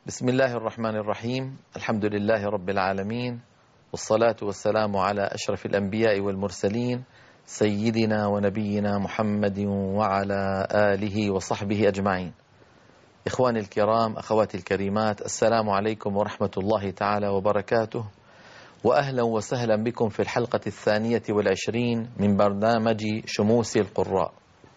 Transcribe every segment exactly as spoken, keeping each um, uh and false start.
بسم الله الرحمن الرحيم. الحمد لله رب العالمين، والصلاة والسلام على أشرف الأنبياء والمرسلين سيدنا ونبينا محمد وعلى آله وصحبه أجمعين. إخواني الكرام، أخواتي الكريمات، السلام عليكم ورحمة الله تعالى وبركاته، وأهلا وسهلا بكم في الحلقة الثانية والعشرين من برنامج شموس القراء.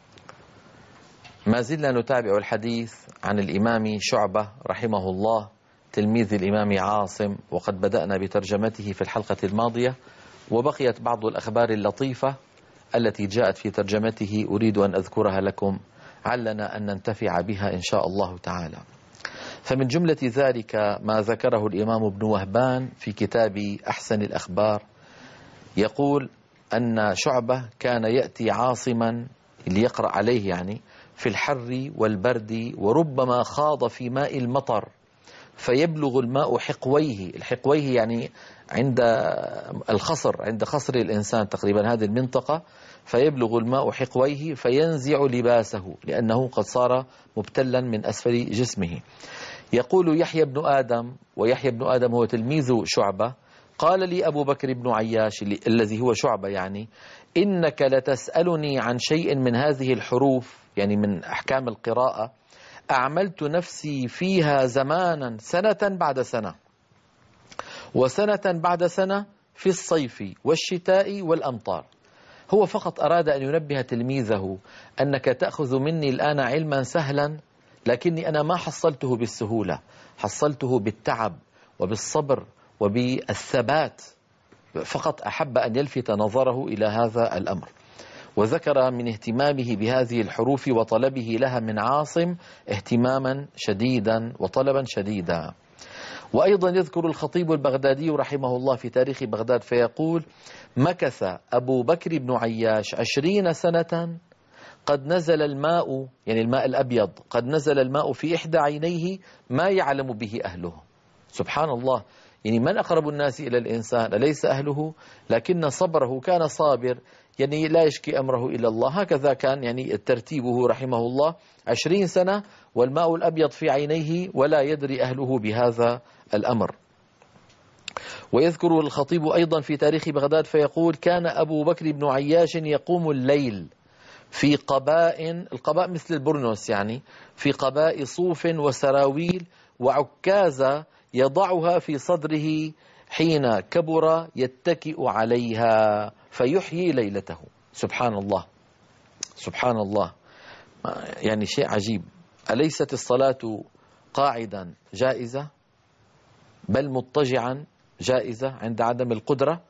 ما زلنا نتابع الحديث عن الإمام شعبة رحمه الله تلميذ الإمام عاصم، وقد بدأنا بترجمته في الحلقة الماضية، وبقيت بعض الأخبار اللطيفة التي جاءت في ترجمته أريد أن أذكرها لكم علنا أن ننتفع بها إن شاء الله تعالى. فمن جملة ذلك ما ذكره الإمام ابن وهبان في كتاب أحسن الأخبار، يقول أن شعبة كان يأتي عاصما ليقرأ عليه يعني في الحر والبرد، وربما خاض في ماء المطر فيبلغ الماء حقويه. الحقويه يعني عند الخصر، عند خصر الإنسان تقريبا هذه المنطقة، فيبلغ الماء حقويه فينزع لباسه لأنه قد صار مبتلا من أسفل جسمه. يقول يحيى بن آدم، ويحيى بن آدم هو تلميذ شعبة، قال لي أبو بكر بن عياش الذي هو شعبة يعني: إنك لتسألني عن شيء من هذه الحروف، يعني من أحكام القراءة، أعملت نفسي فيها زمانا سنة بعد سنة وسنة بعد سنة في الصيف والشتاء والأمطار. هو فقط أراد أن ينبه تلميذه أنك تأخذ مني الآن علما سهلا، لكني أنا ما حصلته بالسهولة، حصلته بالتعب وبالصبر وبالثبات. فقط أحب أن يلفت نظره إلى هذا الأمر، وذكر من اهتمامه بهذه الحروف وطلبه لها من عاصم اهتماما شديدا وطلبا شديدا. وأيضا يذكر الخطيب البغدادي رحمه الله في تاريخ بغداد فيقول: مكث أبو بكر بن عياش عشرين سنة قد نزل الماء، يعني الماء الأبيض، قد نزل الماء في إحدى عينيه ما يعلم به أهله. سبحان الله، يعني من أقرب الناس إلى الإنسان أليس أهله؟ لكن صبره كان صابر، يعني لا يشكي أمره إلى الله. هكذا كان يعني ترتيبه رحمه الله، عشرين سنة والماء الأبيض في عينيه ولا يدري أهله بهذا الأمر. ويذكر الخطيب أيضا في تاريخ بغداد فيقول: كان أبو بكر بن عياش يقوم الليل في قباء، القباء مثل البرنوس يعني، في قباء صوف وسراويل وعكازة يضعها في صدره، حين كبر يتكئ عليها فيحيي ليلته. سبحان الله سبحان الله، يعني شيء عجيب. أليست الصلاة قاعدا جائزة، بل مضطجعا جائزة عند عدم القدرة؟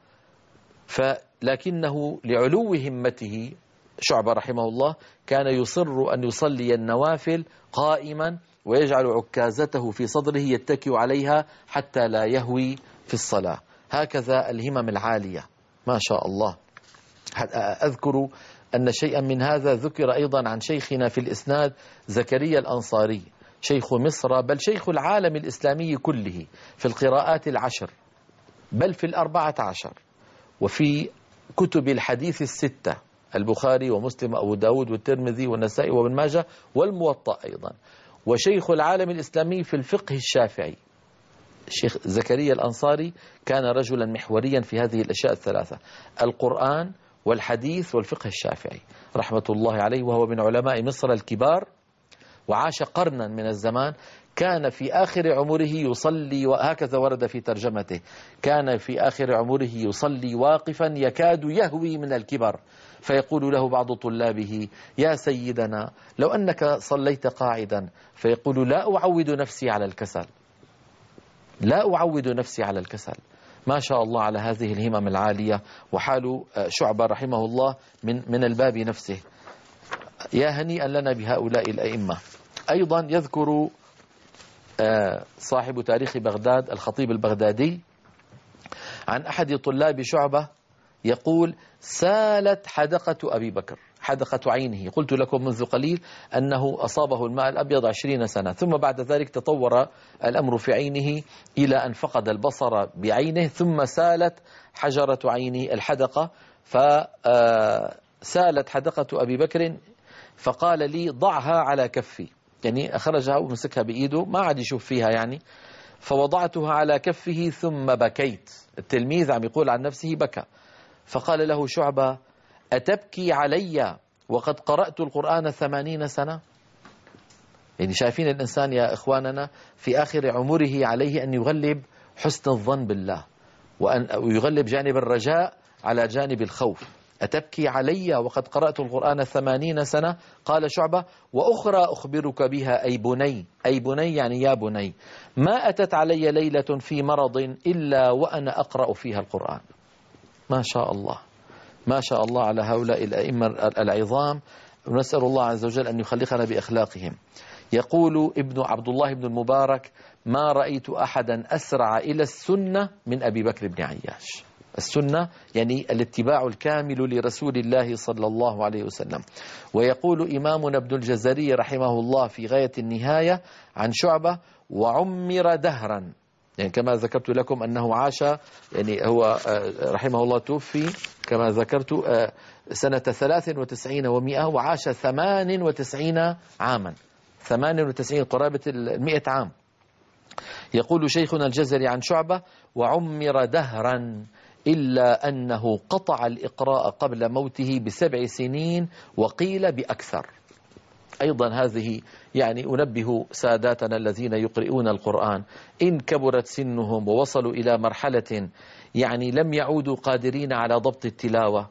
فلكنه لعلو همته شعبة رحمه الله كان يصر أن يصلي النوافل قائما، ويجعل عكازته في صدره يتكئ عليها حتى لا يهوي في الصلاة. هكذا الهمم العالية ما شاء الله. أذكر أن شيئا من هذا ذكر أيضا عن شيخنا في الإسناد زكريا الأنصاري، شيخ مصر بل شيخ العالم الإسلامي كله في القراءات العشر، بل في الأربعة عشر، وفي كتب الحديث الستة: البخاري ومسلم وأبو داود والترمذي والنسائي وابن ماجه والموطأ أيضا، وشيخ العالم الإسلامي في الفقه الشافعي. الشيخ زكريا الأنصاري كان رجلا محوريا في هذه الأشياء الثلاثة: القرآن والحديث والفقه الشافعي رحمة الله عليه، وهو من علماء مصر الكبار، وعاش قرنا من الزمان. كان في آخر عمره يصلي، وهكذا ورد في ترجمته، كان في آخر عمره يصلي واقفا يكاد يهوي من الكبر، فيقول له بعض طلابه: يا سيدنا لو أنك صليت قاعدا. فيقول: لا أعود نفسي على الكسل، لا أعود نفسي على الكسل. ما شاء الله على هذه الهمم العالية. وحال شعبة رحمه الله من من الباب نفسه. يا هنيئا لنا بهؤلاء الأئمة. أيضا يذكر صاحب تاريخ بغداد الخطيب البغدادي عن أحد طلاب شعبة يقول: سالت حدقة أبي بكر، حدقة عينه. قلت لكم منذ قليل أنه أصابه الماء الأبيض عشرين سنة، ثم بعد ذلك تطور الأمر في عينه إلى أن فقد البصر بعينه، ثم سالت حجرة عينه الحدقة، فسالت حدقة أبي بكر، فقال لي: ضعها على كفي. يعني أخرجها ومسكها بإيده ما عاد يشوف فيها يعني. فوضعتها على كفه ثم بكيت. التلميذ عم يقول عن نفسه بكى. فقال له شعبة: أتبكي علي وقد قرأت القرآن ثمانين سنة؟ يعني شايفين الإنسان يا إخواننا في آخر عمره عليه أن يغلب حسن الظن بالله، وأن يغلب جانب الرجاء على جانب الخوف. أتبكي علي وقد قرأت القرآن ثمانين سنة؟ قال شعبة: وأخرى أخبرك بها أي بني، أي بني يعني يا بني، ما أتت علي ليلة في مرض إلا وأنا أقرأ فيها القرآن. ما شاء الله، ما شاء الله على هؤلاء الأئمة العظام، ونسأل الله عز وجل أن يخلقنا بأخلاقهم. يقول ابن عبد الله بن المبارك: ما رأيت أحدا أسرع إلى السنة من أبي بكر بن عياش. السنة يعني الاتباع الكامل لرسول الله صلى الله عليه وسلم. ويقول إمامنا ابن الجزري رحمه الله في غاية النهاية عن شعبة: وعمر دهرا، يعني كما ذكرت لكم أنه عاش، يعني هو رحمه الله توفي كما ذكرت سنة ثلاث وتسعين ومئة، وعاش ثمان وتسعين عاما، ثمان وتسعين قرابة المئة عام. يقول شيخنا الجزري عن شعبة: وعمر دهرا إلا أنه قطع الإقراء قبل موته بسبع سنين وقيل بأكثر. أيضا هذه يعني أنبه ساداتنا الذين يقرؤون القرآن إن كبرت سنهم ووصلوا إلى مرحلة يعني لم يعودوا قادرين على ضبط التلاوة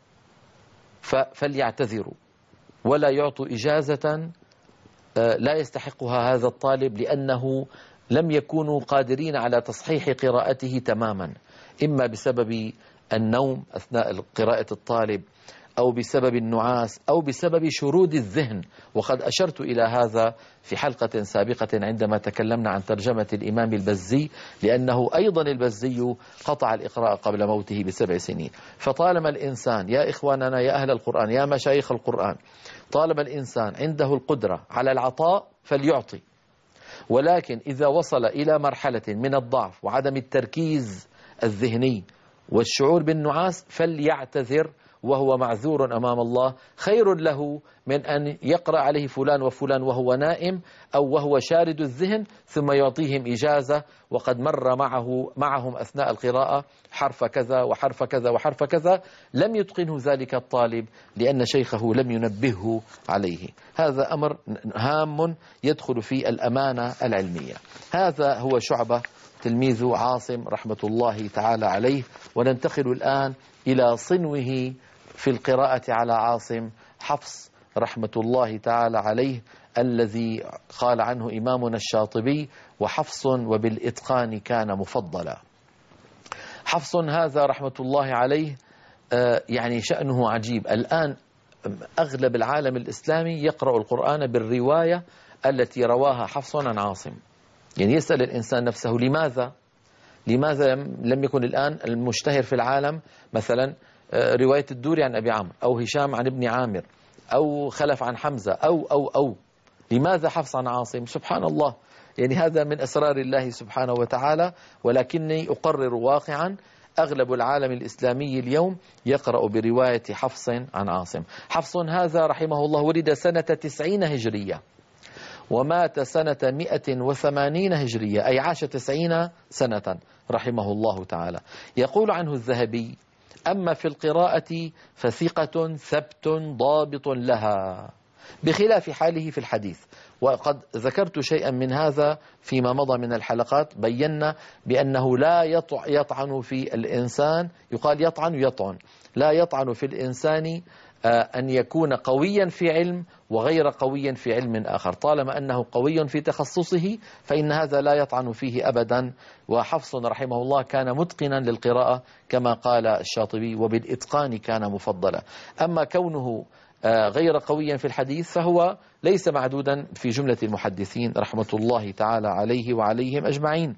فليعتذروا ولا يعطوا إجازة لا يستحقها هذا الطالب، لأنه لم يكونوا قادرين على تصحيح قراءته تماما، إما بسبب النوم أثناء قراءة الطالب، أو بسبب النعاس، أو بسبب شرود الذهن. وقد أشرت إلى هذا في حلقة سابقة عندما تكلمنا عن ترجمة الإمام البزي، لأنه أيضا البزي قطع الإقراء قبل موته بسبع سنين. فطالما الإنسان يا إخواننا يا أهل القرآن يا مشايخ القرآن، طالما الإنسان عنده القدرة على العطاء فليعطي، ولكن إذا وصل إلى مرحلة من الضعف وعدم التركيز الذهني والشعور بالنعاس فليعتذر، وهو معذور أمام الله. خير له من أن يقرأ عليه فلان وفلان وهو نائم أو وهو شارد الذهن ثم يعطيهم إجازة وقد مر معه معهم أثناء القراءة حرف كذا وحرف كذا وحرف كذا، لم يتقنه ذلك الطالب لأن شيخه لم ينبهه عليه. هذا أمر هام يدخل في الأمانة العلمية. هذا هو شعبة تلميذ عاصم رحمة الله تعالى عليه. وننتقل الآن إلى صنوه في القراءة على عاصم، حفص رحمة الله تعالى عليه، الذي قال عنه إمامنا الشاطبي: وحفص وبالإتقان كان مفضلا. حفص هذا رحمة الله عليه يعني شأنه عجيب. الآن أغلب العالم الإسلامي يقرأ القرآن بالرواية التي رواها حفص عن عاصم. يعني يسأل الإنسان نفسه لماذا لماذا لم يكن الآن المشتهر في العالم مثلا رواية الدوري عن أبي عمرو، أو هشام عن ابن عامر، أو خلف عن حمزة، أو أو أو لماذا حفص عن عاصم؟ سبحان الله، يعني هذا من أسرار الله سبحانه وتعالى. ولكني أقرر واقعا أغلب العالم الإسلامي اليوم يقرأ برواية حفص عن عاصم. حفص هذا رحمه الله ولد سنة تسعين هجرية ومات سنة مئة وثمانين هجرية، أي عاش تسعين سنة رحمه الله تعالى. يقول عنه الذهبي: أما في القراءة فثقة ثبت ضابط لها، بخلاف حاله في الحديث. وقد ذكرت شيئا من هذا فيما مضى من الحلقات، بينا بأنه لا يطعن في الإنسان، يقال يطعن يطعن لا يطعن في الإنسان أن يكون قويا في علم وغير قويا في علم آخر. طالما أنه قوي في تخصصه فإن هذا لا يطعن فيه أبدا. وحفص رحمه الله كان متقنا للقراءة كما قال الشاطبي: وبالإتقان كان مفضلا. أما كونه غير قويا في الحديث فهو ليس معدودا في جملة المحدثين رحمة الله تعالى عليه وعليهم أجمعين.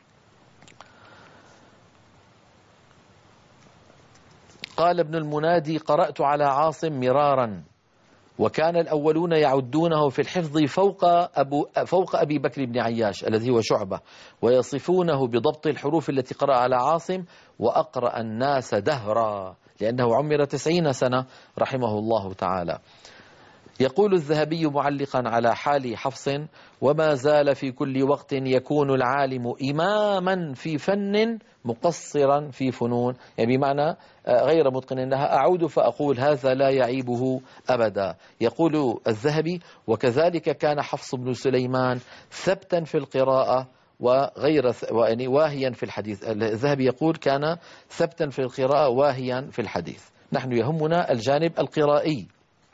قال ابن المنادي: قرأت على عاصم مرارا، وكان الأولون يعدونه في الحفظ فوق, أبو فوق أبي بكر بن عياش الذي هو شعبة، ويصفونه بضبط الحروف التي قرأ على عاصم، وأقرأ الناس دهرا، لأنه عمر تسعين سنة رحمه الله تعالى. يقول الذهبي معلقا على حال حفص: وما زال في كل وقت يكون العالم إماما في فن مقصرا في فنون، يعني بمعنى غير متقن لها. أعود فأقول هذا لا يعيبه أبدا. يقول الذهبي: وكذلك كان حفص بن سليمان ثبتا في القراءة وغير يعني واهيا في الحديث. الذهبي يقول كان ثبتا في القراءة واهيا في الحديث. نحن يهمنا الجانب القرائي.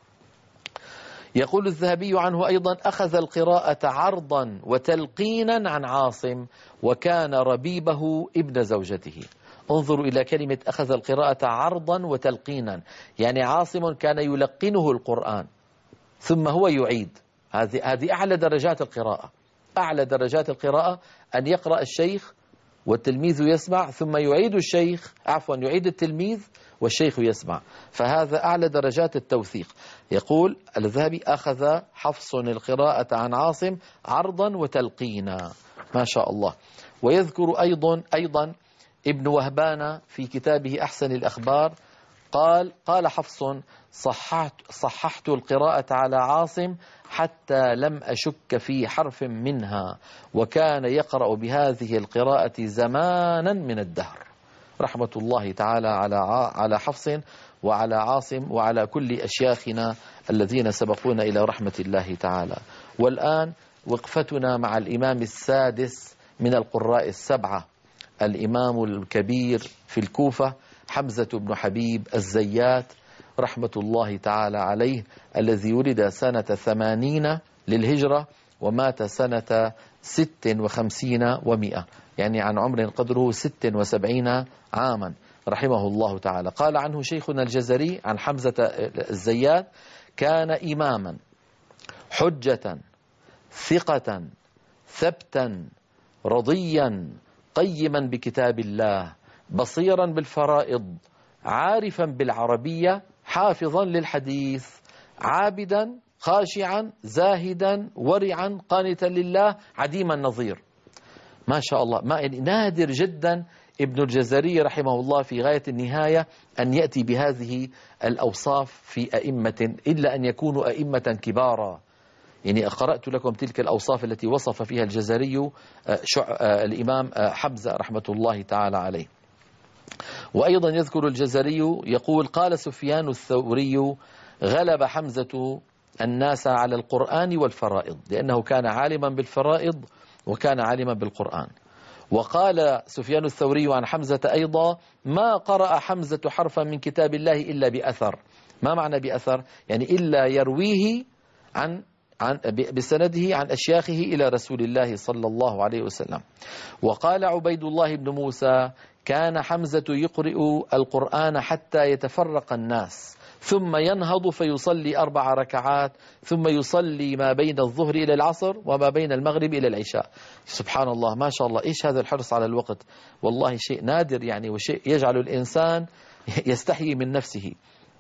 يقول الذهبي عنه أيضا: أخذ القراءة عرضا وتلقينا عن عاصم، وكان ربيبه ابن زوجته. انظروا إلى كلمة أخذ القراءة عرضا وتلقينا، يعني عاصم كان يلقنه القرآن ثم هو يعيد. هذه هذه أعلى درجات القراءة. أعلى درجات القراءة أن يقرأ الشيخ والتلميذ يسمع، ثم يعيد الشيخ عفوا يعيد التلميذ والشيخ يسمع، فهذا أعلى درجات التوثيق. يقول الذهبي: أخذ حفص القراءة عن عاصم عرضا وتلقينا، ما شاء الله. ويذكر أيضا أيضا ابن وهبان في كتابه أحسن الأخبار قال: قال حفص: صححت, صححت القراءة على عاصم حتى لم أشك في حرف منها، وكان يقرأ بهذه القراءة زمانا من الدهر. رحمة الله تعالى على على حفص وعلى عاصم وعلى كل أشياخنا الذين سبقونا إلى رحمة الله تعالى. والآن وقفتنا مع الإمام السادس من القراء السبعة، الإمام الكبير في الكوفة حمزة بن حبيب الزيات رحمة الله تعالى عليه، الذي ولد سنة ثمانين للهجرة ومات سنة ست وخمسين ومئة، يعني عن عمر قدره ست وسبعين عاما رحمه الله تعالى. قال عنه شيخنا الجزري عن حمزة الزيات: كان إماما حجة ثقة ثبتا رضيا قيما بكتاب الله بصيرا بالفرائض عارفا بالعربية حافظا للحديث عابدا خاشعا زاهدا ورعا قانتا لله عديم النظير. ما شاء الله، ما يعني نادر جدا ابن الجزري رحمه الله في غاية النهاية أن يأتي بهذه الأوصاف في أئمة، إلا أن يكونوا أئمة كبارا. يعني قرأت لكم تلك الأوصاف التي وصف فيها الجزري الإمام حمزة رحمة الله تعالى عليه. وأيضا يذكر الجزري يقول: قال سفيان الثوري: غلب حمزة الناس على القرآن والفرائض، لأنه كان عالما بالفرائض وكان عالما بالقرآن. وقال سفيان الثوري عن حمزة أيضا: ما قرأ حمزة حرفا من كتاب الله إلا بأثر. ما معنى بأثر؟ يعني إلا يرويه عن عن بسنده عن أشياخه إلى رسول الله صلى الله عليه وسلم. وقال عبيد الله بن موسى: كان حمزة يقرئ القرآن حتى يتفرق الناس ثم ينهض فيصلي أربع ركعات ثم يصلي ما بين الظهر إلى العصر وما بين المغرب إلى العشاء. سبحان الله، ما شاء الله، إيش هذا الحرص على الوقت، والله شيء نادر يعني، وشيء يجعل الإنسان يستحيي من نفسه.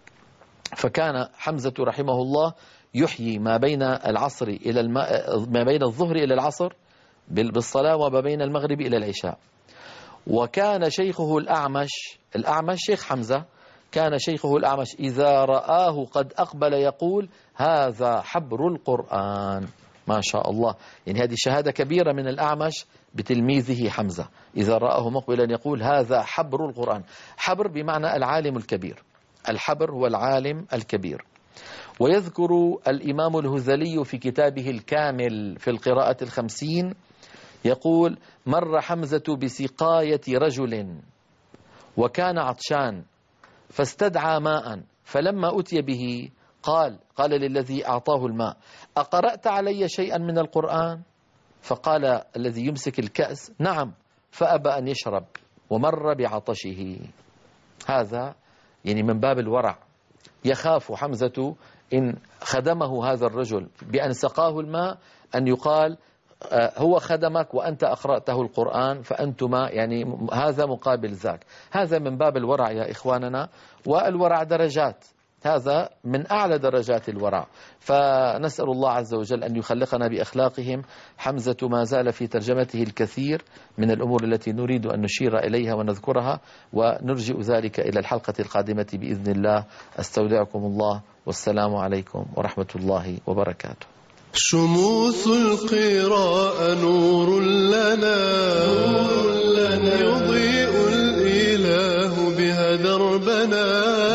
فكان حمزة رحمه الله يحيي ما بين العصر إلى الم... ما بين الظهر إلى العصر بالصلاة وما بين المغرب إلى العشاء. وكان شيخه الأعمش، الأعمش شيخ حمزة، كان شيخه الأعمش إذا رآه قد أقبل يقول: هذا حبر القرآن. ما شاء الله، يعني هذه شهادة كبيرة من الأعمش بتلميذه حمزة، إذا رآه مقبلا يقول: هذا حبر القرآن. حبر بمعنى العالم الكبير، الحبر هو العالم الكبير. ويذكر الإمام الهذلي في كتابه الكامل في القراءة الخمسين يقول: مر حمزة بسقاية رجل وكان عطشان فاستدعى ماء، فلما أتي به قال قال للذي أعطاه الماء: أقرأت علي شيئا من القرآن؟ فقال الذي يمسك الكأس: نعم، فأبى أن يشرب ومر بعطشه. هذا يعني من باب الورع، يخاف حمزة إن خدمه هذا الرجل بأن سقاه الماء أن يقال هو خدمك وأنت أقرأته القرآن فأنتما يعني هذا مقابل ذاك. هذا من باب الورع يا إخواننا، والورع درجات، هذا من أعلى درجات الورع. فنسأل الله عز وجل أن يخلقنا بأخلاقهم. حمزة ما زال في ترجمته الكثير من الأمور التي نريد أن نشير إليها ونذكرها، ونرجئ ذلك إلى الحلقة القادمة بإذن الله. أستودعكم الله والسلام عليكم ورحمة الله وبركاته. شموس القراء نور لنا, نور لنا يضيء الإله بها دربنا,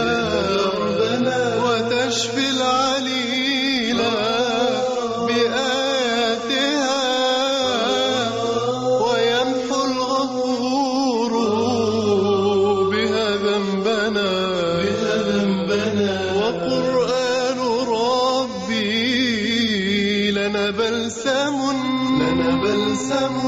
وتشفي العليلا بآياتها, ويمحو الغفور بها ذنبنا, وقرآن ربي لنا بلسم, لنا بلسم